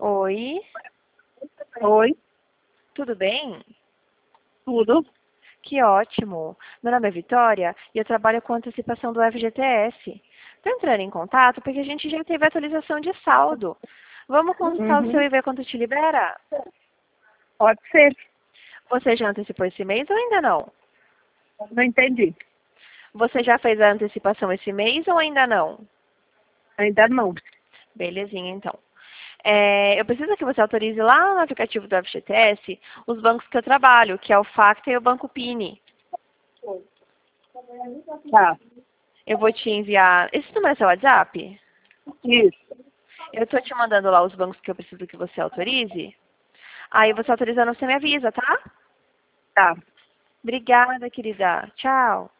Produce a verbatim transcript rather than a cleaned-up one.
Oi, Oi, tudo bem? tudo? Que ótimo. Meu nome é Vitória e eu trabalho com antecipação do F G T S. Estou entrando em contato porque a gente já teve atualização de saldo. Vamos consultar o seu Uhum. e ver quanto te libera? Pode ser. Você já antecipou esse mês ou ainda não? Não entendi. Você já fez a antecipação esse mês ou ainda não? Ainda não. Belezinha, então. É, eu preciso que você autorize lá no aplicativo do F G T S os bancos que eu trabalho, que é o Facta e o Banco Pini. Tá. Eu vou te enviar. Esse número é seu WhatsApp? Isso. Eu estou te mandando lá os bancos que eu preciso que você autorize. Aí você autorizando, você me avisa, tá? Tá. Obrigada, querida. Tchau.